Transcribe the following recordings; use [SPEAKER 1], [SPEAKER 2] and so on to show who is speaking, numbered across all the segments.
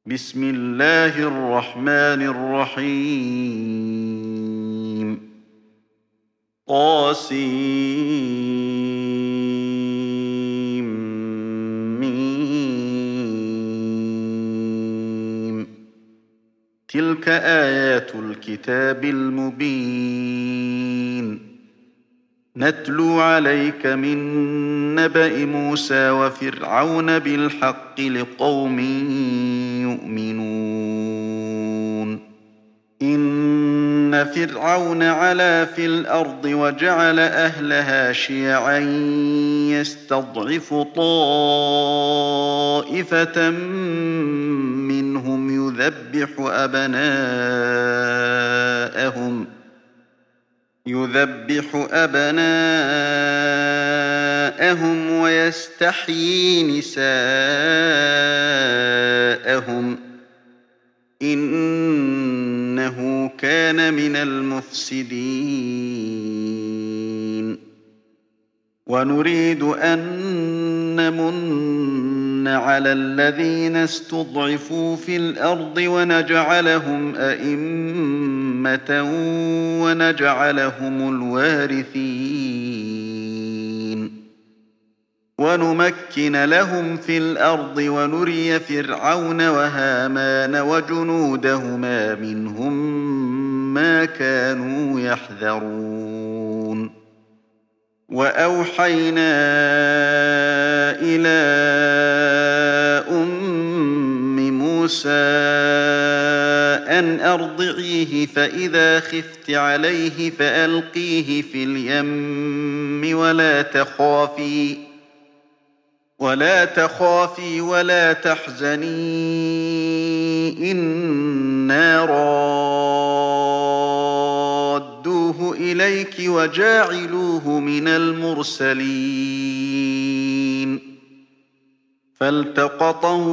[SPEAKER 1] بسم الله الرحمن الرحيم طاسيم تلك آيات الكتاب المبين نتلو عليك من نبأ موسى وفرعون بالحق لقوم يؤمنون إن فرعون علا في الأرض وجعل أهلها شيعا يستضعف طائفة منهم يذبح أبناءهم ويستحيي نساءهم إنه كان من المفسدين ونريد أن نمن على الذين استضعفوا في الأرض ونجعلهم أئمة ونجعلهم الوارثين ونمكن لهم في الأرض ونري فرعون وهامان وجنودهما منهم ما كانوا يحذرون وأوحينا إلى أم موسى أن أرضعيه فإذا خفت عليه فألقيه في اليم ولا تخافي ولا تحزني إنا رادوه إليك وجاعلوه من المرسلين فالتقطه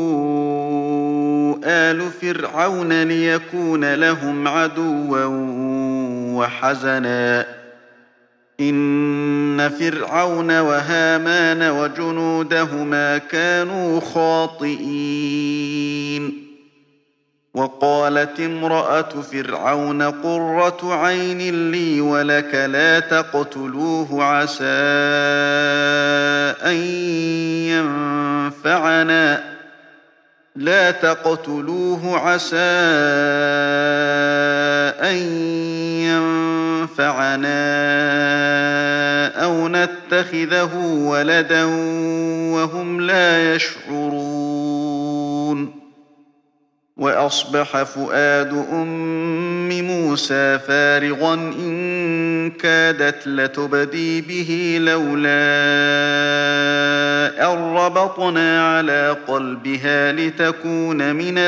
[SPEAKER 1] آل فرعون ليكون لهم عدوا وحزنا إن فرعون وهامان وجنودهما كانوا خاطئين وقالت امرأة فرعون قرة عين لي ولك لا تقتلوه عسى أن ينفعنا أو نتخذه ولدا وهم لا يشعرون وأصبح فؤاد أم موسى فارغا إن كادت لتبدي به لولا أن ربطنا على قلبها لتكون من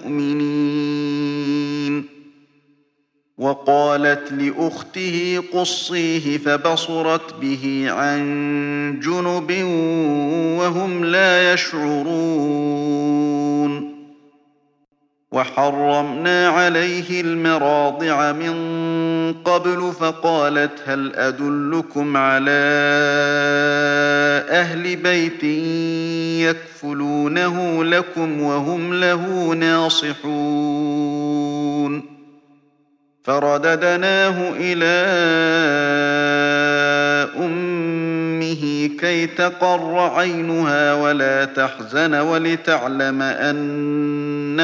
[SPEAKER 1] المؤمنين وقالت لأخته قصيه فبصرت به عن جنب وهم لا يشعرون وحرمنا عليه المراضع من قبل فقالت هل أدلكم على أهل بيت يكفلونه لكم وهم له ناصحون فرددناه إلى أمه كي تقر عينها ولا تحزن ولتعلم أن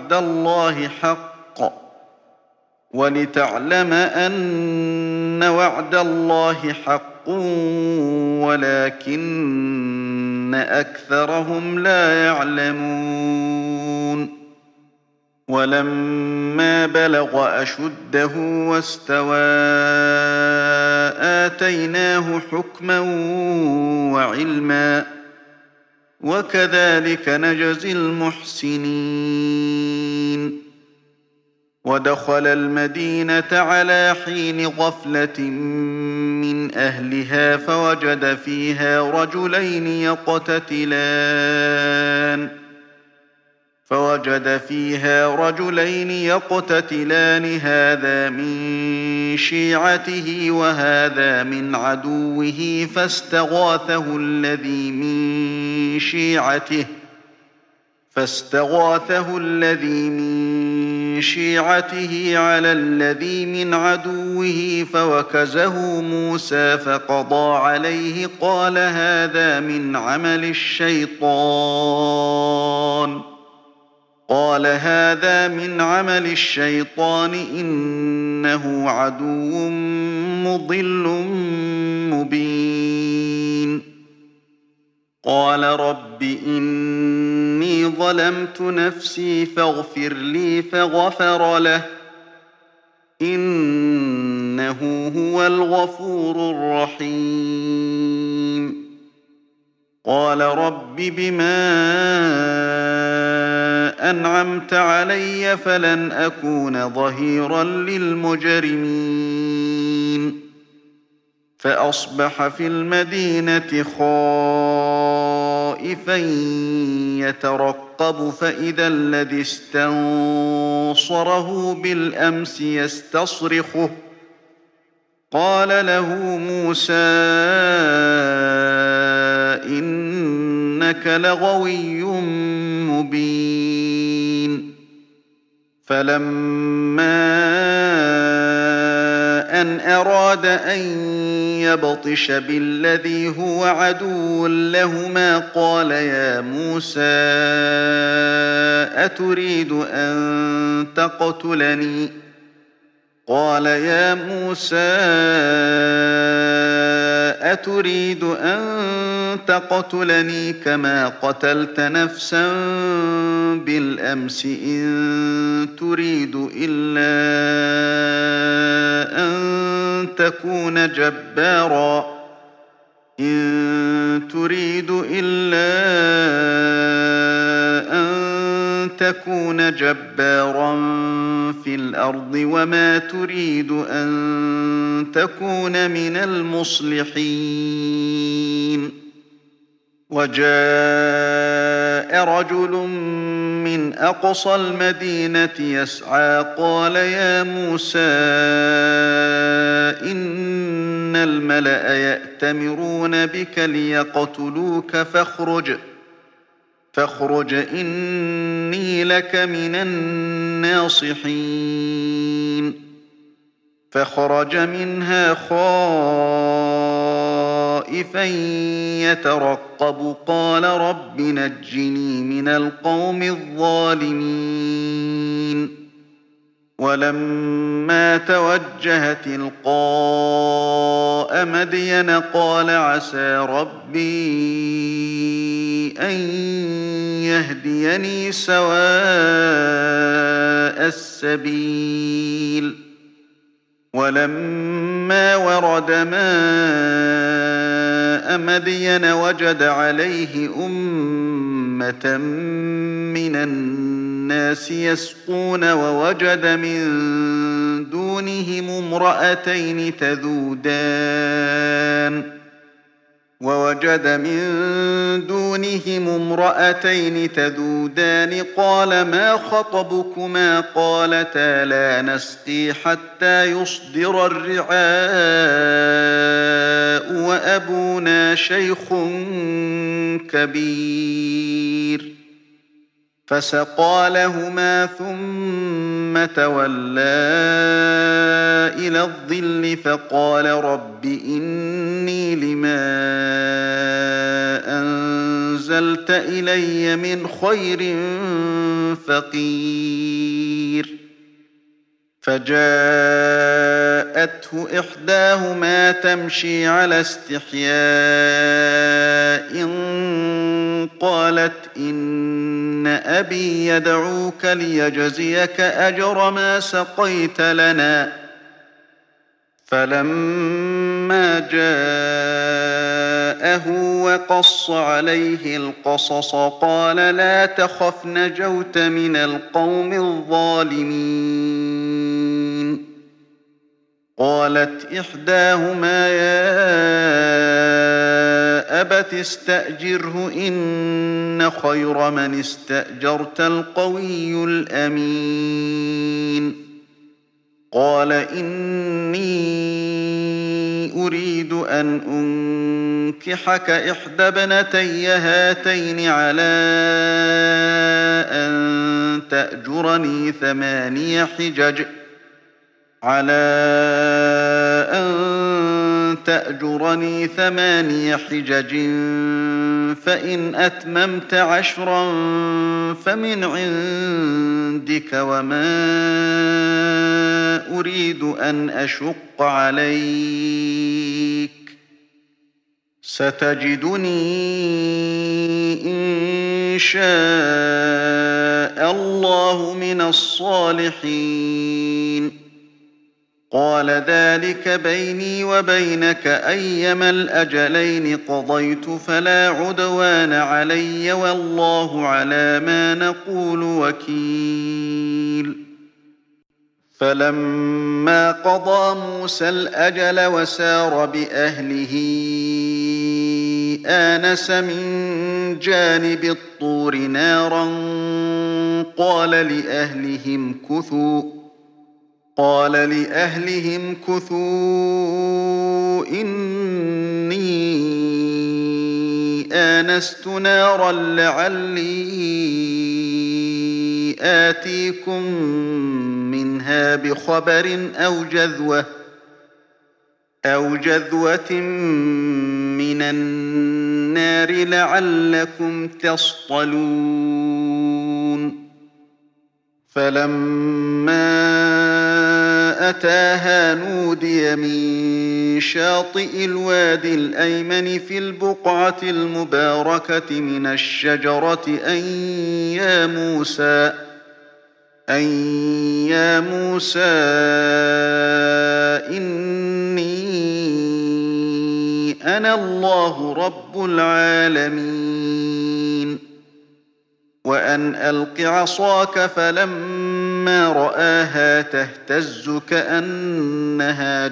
[SPEAKER 1] وعد الله حق ولكن أكثرهم لا يعلمون ولما بلغ أشده واستوى آتيناه حكما وعلما وكذلك نجزي المحسنين ودخل المدينة على حين غفلة من أهلها فوجد فيها رجلين يقتتلان هذا من شيعته وهذا من عدوه فاستغاثه الذي من شيعته فاستغاثه الذي من شيعته على الذي من عدوه فوكزه موسى فقضى عليه قال هذا من عمل الشيطان إنه عدو مضل مبين قال رب إني ظلمت نفسي فاغفر لي فغفر له إنه هو الغفور الرحيم قال رب بما أنعمت علي فلن أكون ظهيرا للمجرمين فأصبح في المدينة خائفا يترقب فإذا الذي استنصره بالأمس يستصرخه قال له موسى إنك لغوي مبين فلما أن أراد أن يبطش بالذي هو عدو لهما قال يا موسى أتريد أن تقتلني كما قتلت نفسا بالأمس إن تريد إلا أن تكون جبارا في الأرض وما تريد أن تكون من المصلحين وجاء رجل من أقصى المدينة يسعى قال يا موسى إن الملأ يأتمرون بك ليقتلوك فاخرج إني لك من الناصحين فخرج منها خائفا يترقب قال رب نجني من القوم الظالمين ولما توجه تلقاء مدين قال عسى ربي أن يهديني سواء السبيل ولما ورد ماء مدين وجد عليه أمة من الناس يسقون ووجد من دونهم امرأتين تذودان قال ما خطبكما قالتا لا نسقي حتى يصدر الرعاء وأبونا شيخ كبير فسقى لهما ثم تولى إلى الظل فقال رب إني لما أنزلت إلي من خير فقير فجاءته إحداهما تمشي على استحياء قالت إن أبي يدعوك ليجزيك أجر ما سقيت لنا فلما جاءه وقص عليه القصص قال لا تخف نجوت من القوم الظالمين قالت إحداهما يا أبت استأجره إن خير من استأجرت القوي الأمين قال إني أريد أن أنكحك إحدى ابنتي هاتين على أن تأجرني 8 حجج فإن أتممت 10 فمن عندك وما أريد أن أشق عليك ستجدني إن شاء الله من الصالحين قال ذلك بيني وبينك أيما الأجلين قضيت فلا عدوان علي والله على ما نقول وكيل فلما قضى موسى الأجل وسار بأهله آنس من جانب الطور نارا قال لأهلهم كثوا إني آنست نارا لعلي آتيكم منها بخبر أو جذوة من النار لعلكم تصطلون فلما أتاها نودي من شاطئ الوادي الأيمن في البقعة المباركة من الشجرة أن يا موسى إني أنا الله رب العالمين وأن ألق عصاك فلما رآها تهتز كأنها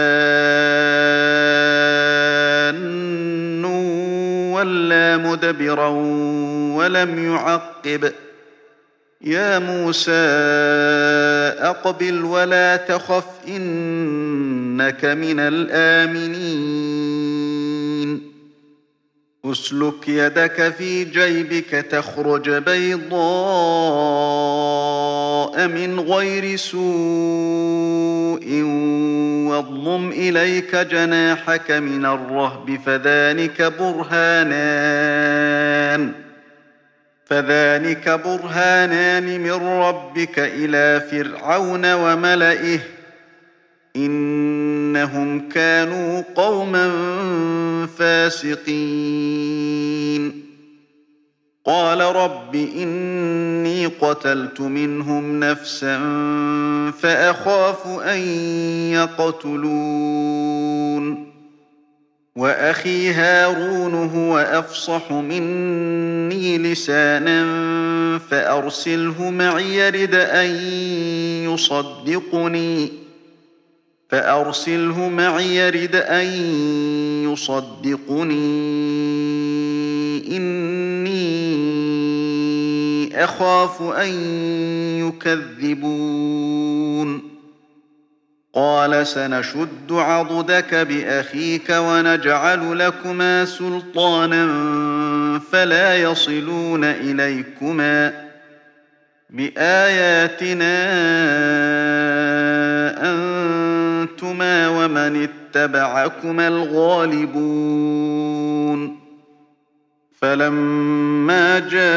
[SPEAKER 1] جان ولا مدبرا ولم يعقب يا موسى أقبل ولا تخف إنك من الآمنين أسلك يدك في جيبك تخرج بيضاء من غير سوء واضمم إليك جناحك من الرهب فذلك برهانان من ربك إلى فرعون وملئه إنهم كانوا قوما فاسقين قال رب إني قتلت منهم نفسا فأخاف أن يقتلون وأخي هارون هو أفصح مني لسانا فأرسله معي يرد أن يصدقني إني أخاف أن يكذبون قال سنشد عضدك بأخيك ونجعل لكما سلطانا فلا يصلون إليكما بآياتنا أنتما ومن اتبعكما الغالبون فلما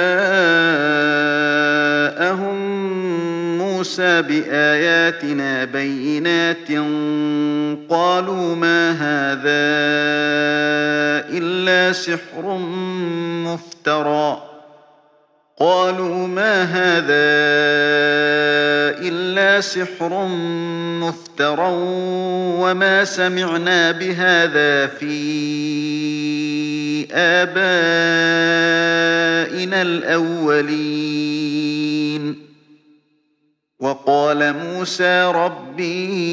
[SPEAKER 1] جاءهم موسى بآياتنا بينات قالوا ما هذا إلا سحر مفترى وما سمعنا بهذا في آبائنا الأولين وقال موسى ربي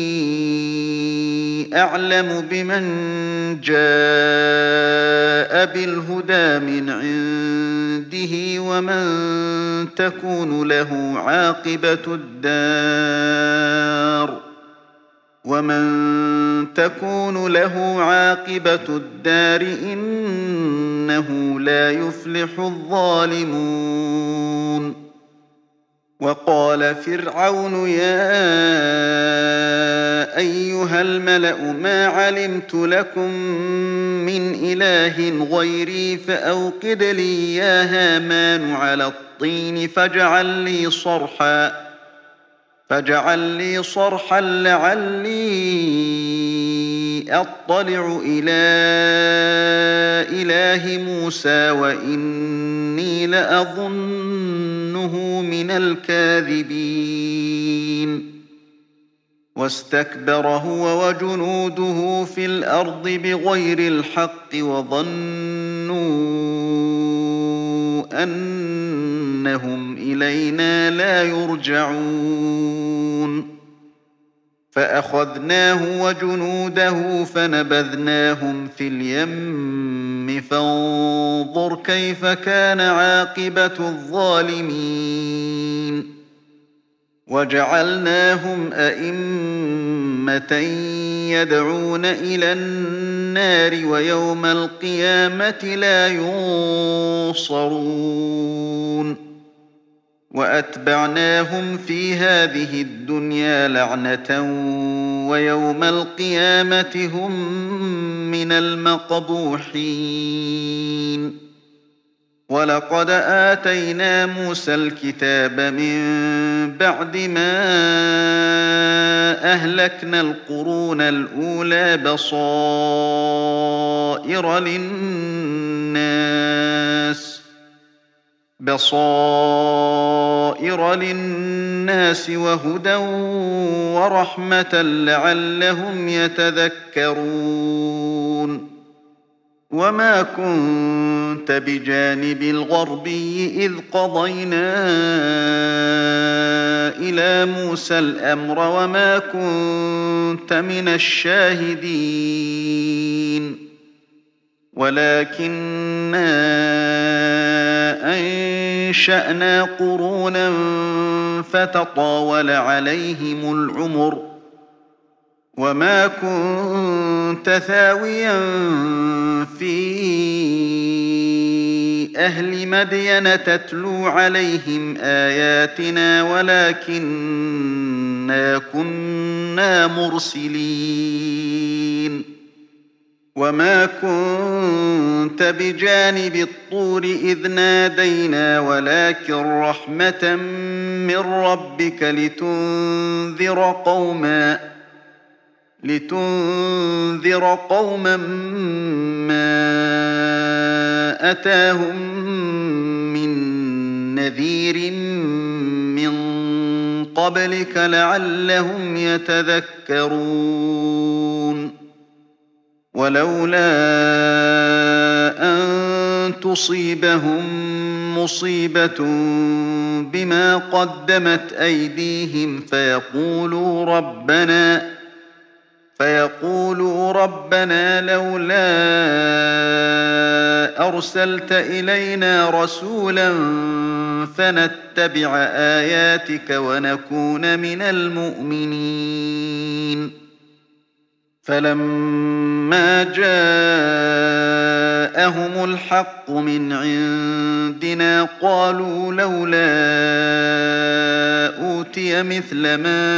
[SPEAKER 1] أعلم بمن جاء بالهدى من عنده ومن تكون له عاقبة الدار ومن تكون له عاقبة الدار إنه لا يفلح الظالمون. وقال فرعون يا أيها الملأ ما علمت لكم من إله غيري فأوقد لي يا هامان على الطين فاجعل لي صرحا لعلي أطلع إلى إله موسى وإني لأظنه من الكاذبين. واستكبر هو وجنوده في الأرض بغير الحق وظنوا أنهم إلينا لا يرجعون. فأخذناه وجنوده فنبذناهم في اليم فانظر كيف كان عاقبة الظالمين. وجعلناهم أئمة يدعون إلى النار ويوم القيامة لا ينصرون. وأتبعناهم في هذه الدنيا لعنة ويوم القيامة هم من المقبوحين. ولقد آتينا موسى الكتاب من بعد ما أهلكنا القرون الأولى بصائر للناس وهدى ورحمة لعلهم يتذكرون. وما كنت بجانب الغربي إذ قضينا إلى موسى الأمر وما كنت من الشاهدين ولكننا أنشأنا قرونا فتطاول عليهم العمر وما كنت ثاويا في أهل مدين تتلو عليهم آياتنا ولكننا كنا مرسلين. وما كنت بجانب الطور إذ نادينا ولكن رحمة من ربك لتنذر قوما ما أتاهم من نذير من قبلك لعلهم يتذكرون. ولولا أن تصيبهم مصيبة بما قدمت أيديهم فيقولوا ربنا لولا أرسلت إلينا رسولا فنتبع آياتك ونكون من المؤمنين. فلما جاءهم الحق من عندنا قالوا لولا أوتي مثل ما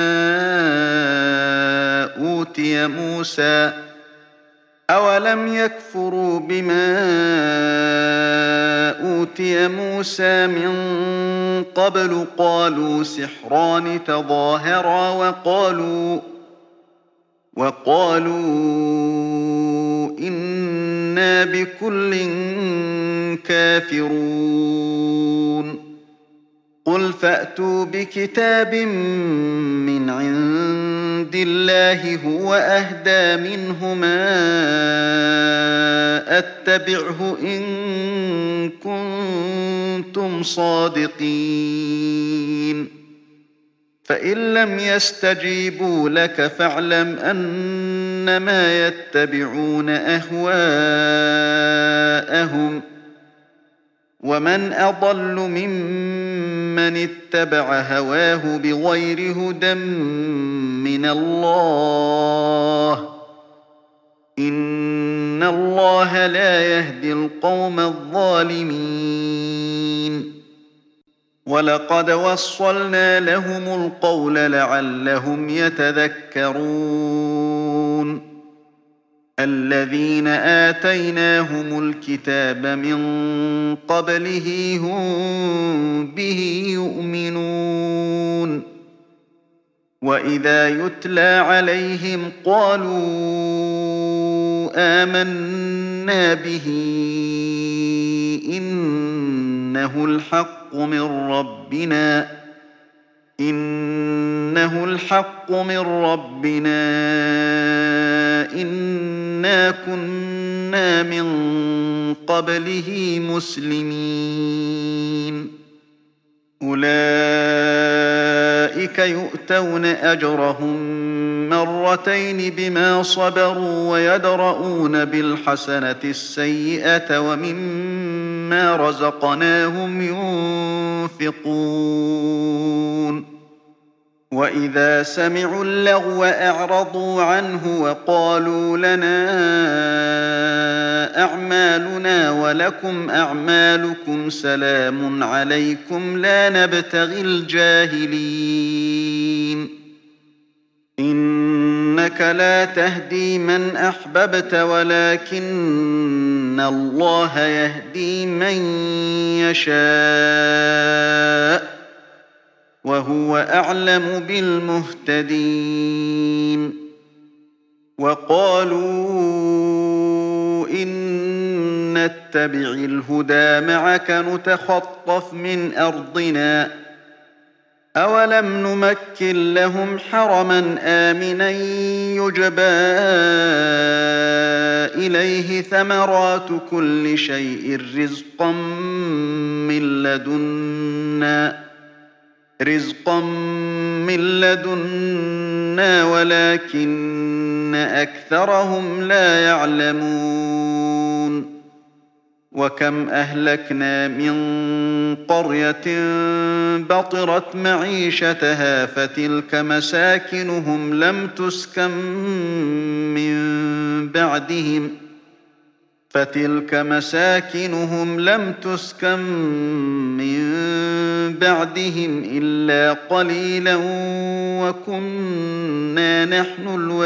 [SPEAKER 1] أوتي موسى أولم يكفروا بما أوتي موسى من قبل قالوا سحران تظاهرا وقالوا إنا بكل كافرون. قل فأتوا بكتاب من عند الله هو أهدى منهما أتبعه إن كنتم صادقين. فإن لم يستجيبوا لك فاعلم أنما يتبعون أهواءهم ومن أضل ممن اتبع هواه بغير هدى من الله إن الله لا يهدي القوم الظالمين ولقد وصلنا لهم القول لعلهم يتذكرون الذين آتيناهم الكتاب من قبله هم به يؤمنون وإذا يتلى عليهم قالوا آمنا به إنه الحق من ربنا إنا كنا من قبله مسلمين أولئك يؤتون أجرهم مرتين بما صبروا ويدرؤون بالحسنة السيئة ومما رزقناهم ينفقون وإذا سمعوا اللغو أعرضوا عنه وقالوا لنا أعمالنا ولكم أعمالكم سلام عليكم لا نبتغي الجاهلين إنك لا تهدي من أحببت ولكن الله يهدي من يشاء وهو أعلم بالمهتدين وقالوا إن نتبع الهدى معك نتخطف من أرضنا أولم نمكن لهم حرما آمنا يجبى إليه ثمرات كل شيء رزقا من لدنا ولكن أكثرهم لا يعلمون وكم أهلكنا من قرية بطرت معيشتها فتلك مساكنهم لم تسكن من بعدهم إلا قليلا وكنا نحن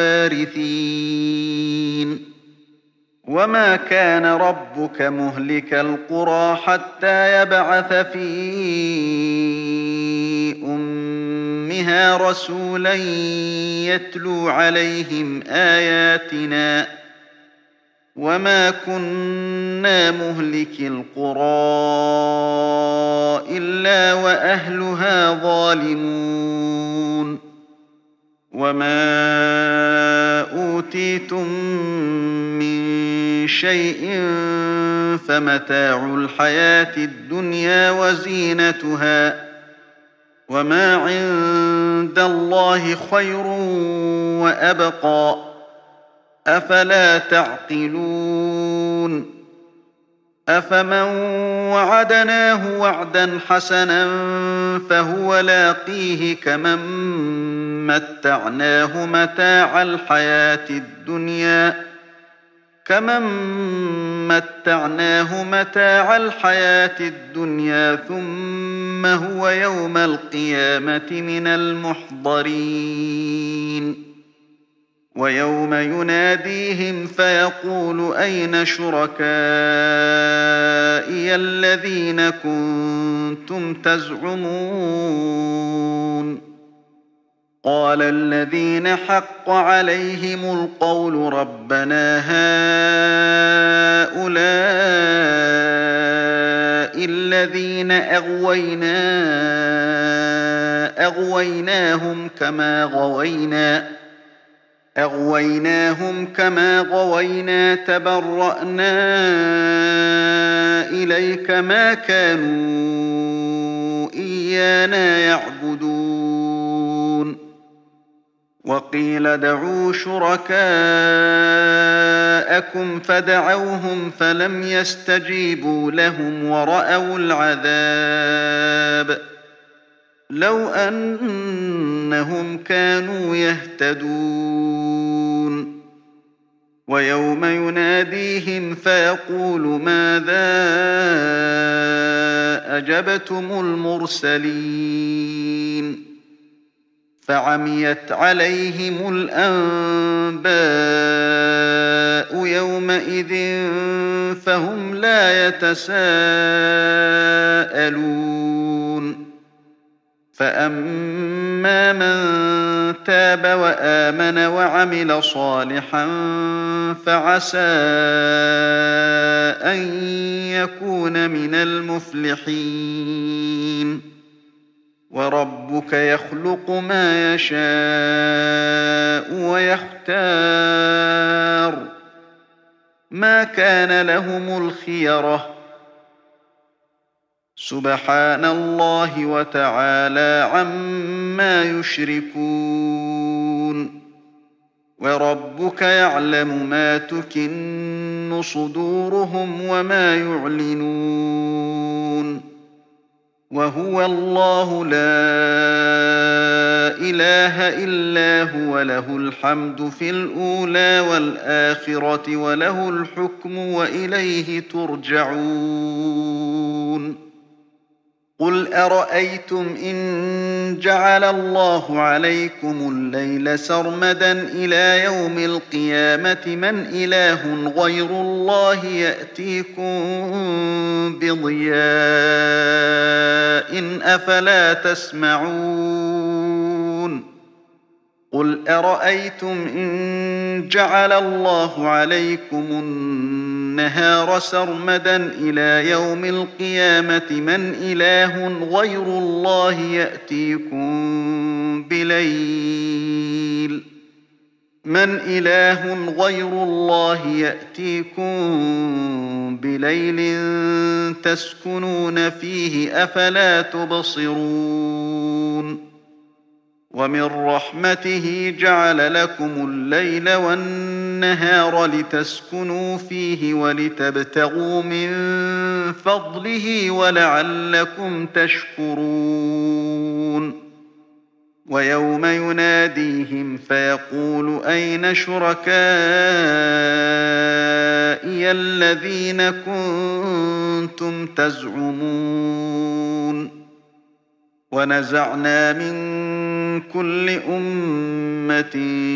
[SPEAKER 1] الوارثين وما كان ربك مهلك القرى حتى يبعث في أمها رسولا يتلو عليهم آياتنا وما كنا مهلك القرى إلا وأهلها ظالمون وما أوتيتم من شيء فمتاع الحياة الدنيا وزينتها وما عند الله خير وأبقى أفلا تعقلون أفمن وعدناه وعدا حسنا فهو لاقيه كمن متعناه متاع الحياة الدنيا ثم هو يوم القيامة من المحضرين ويوم يناديهم فيقول أين شركائي الذين كنتم تزعمون قال الذين حق عليهم القول ربنا هؤلاء الذين أغويناهم كما غوينا تبرأنا إليك ما كانوا إيانا يعبدون وقيل ادعوا شركاءكم فدعوهم فلم يستجيبوا لهم ورأوا العذاب لو أن أنهم كانوا يهتدون ويوم يناديهم فيقول ماذا أجبتم المرسلين فعميت عليهم الأنباء يومئذ فهم لا يتساءلون فأما من تاب وآمن وعمل صالحا فعسى أن يكون من المفلحين وربك يخلق ما يشاء ويختار ما كان لهم الخيرة سبحان الله وتعالى عما يشركون وربك يعلم ما تكن صدورهم وما يعلنون وهو الله لا إله إلا هو له الحمد في الأولى والآخرة وله الحكم وإليه ترجعون قل أرأيتم إن جعل الله عليكم الليل سرمدا إلى يوم القيامة من إله غير الله يأتيكم بضياء أفلا تسمعون قل أرأيتم إن جعل الله عليكم النهار سرمدا إلى يوم القيامة من إله غير الله يأتيكم بليل تسكنون فيه أفلا تبصرون ومن رحمته جعل لكم الليل والنهار لتسكنوا فيه ولتبتغوا من فضله ولعلكم تشكرون ويوم يناديهم فيقول أين شركائي الذين كنتم تزعمون ونزعنا من كل أمة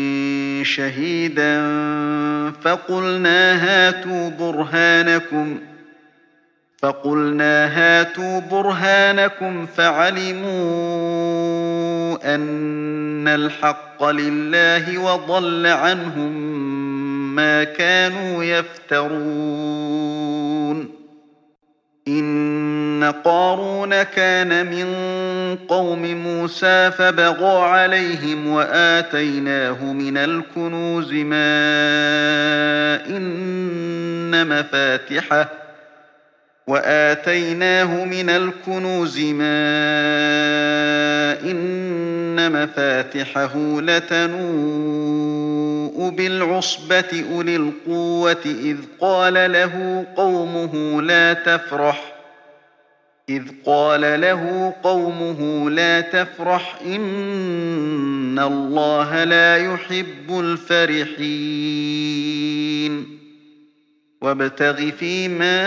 [SPEAKER 1] شهيدا فقلنا هاتوا برهانكم فعلموا أن الحق لله وضل عنهم ما كانوا يفترون إن قارون كان من قوم موسى فبغى عليهم وآتيناه من الكنوز ما إن مفاتحه لتنوء بالعصبة أولي القوة إذ قال له قومه لا تفرح إن الله لا يحب الفرحين وابتغ فيما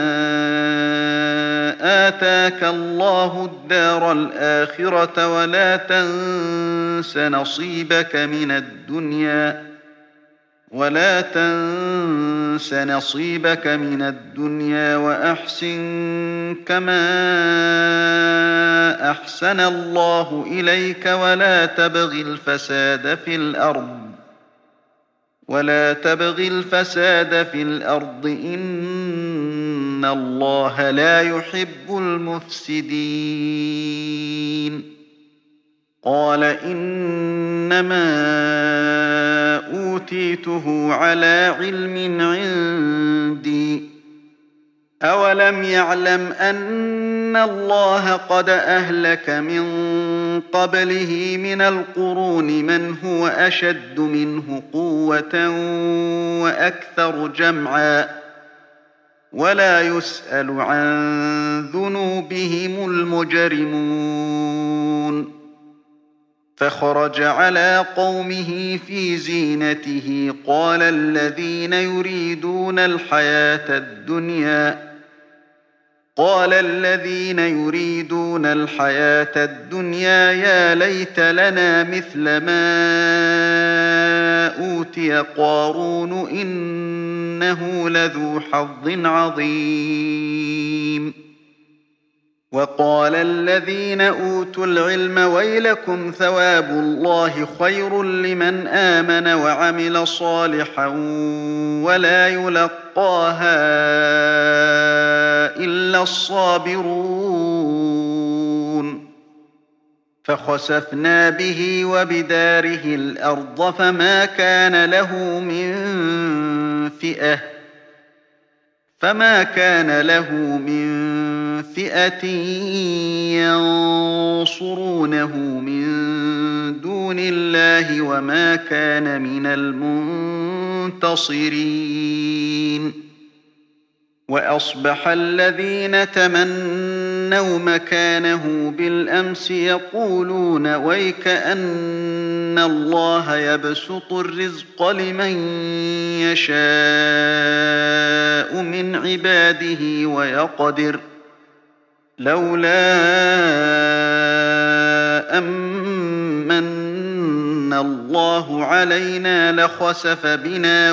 [SPEAKER 1] آتاك الله الدار الآخرة ولا تنس نصيبك من الدنيا وأحسن كما أحسن الله إليك ولا تبغ الفساد في الأرض إن الله لا يحب المفسدين قال إنما أوتيته على علم عندي أولم يعلم أن الله قد أهلك من قبله من القرون من هو أشد منه قوة وأكثر جمعا ولا يسأل عن ذنوبهم المجرمون فخرج على قومه في زينته قال الذين يريدون الحياة الدنيا يا ليت لنا مثل ما أوتي قارون إنه لذو حظ عظيم. وقال الذين أوتوا العلم ويلكم ثواب الله خير لمن آمن وعمل صالحا ولا يلقاها إلا الصابرون. فخسفنا به وبداره الأرض فما كان له من فئة ينصرونه من دون الله وما كان من المنتصرين. وأصبح الذين تمنوا مكانه بالأمس يقولون ويك أن الله يبسط الرزق لمن يشاء من عباده ويقدر لولا أمن الله علينا لخسف بنا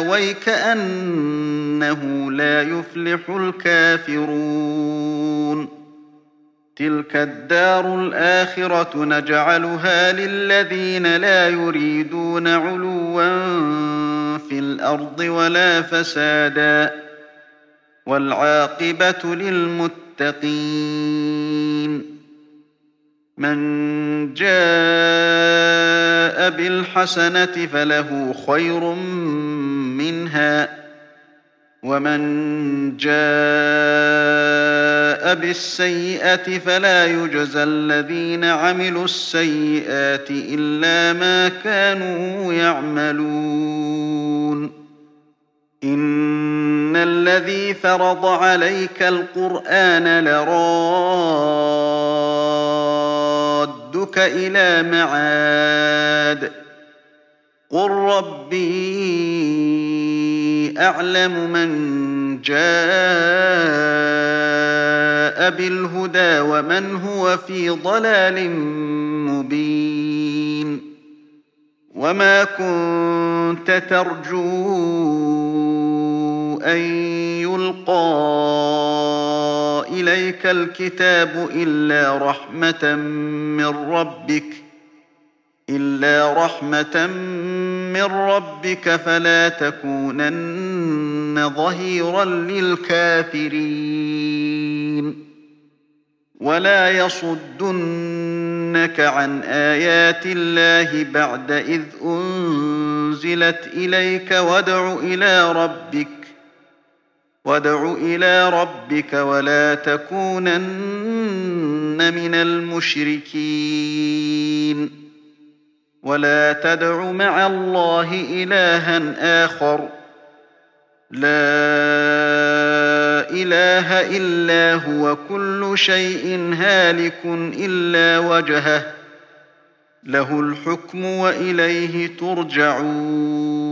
[SPEAKER 1] ويكأنه لا يفلح الكافرون. تلك الدار الآخرة نجعلها للذين لا يريدون علوا في الأرض ولا فسادا والعاقبة للمتقين. من جاء بالحسنة فله خير منها ومن جاء بالسيئة فلا يجزى الذين عملوا السيئات إلا ما كانوا يعملون. إن الذي فرض عليك القرآن لرادك إلى معاد قل ربي أعلم من جاء بالهدى ومن هو في ضلال مبين. وما كنت ترجو أن يلقى إليك الكتاب إلا رحمة من ربك فلا تكونن ظهيرا للكافرين. ولا يصدنك عن آيات الله بعد إذ أنزلت إليك وادع إلى ربك ولا تكونن من المشركين. ولا تدع مع الله إلها آخر لا إله إلا هو كل شيء هالك إلا وجهه له الحكم وإليه ترجعون.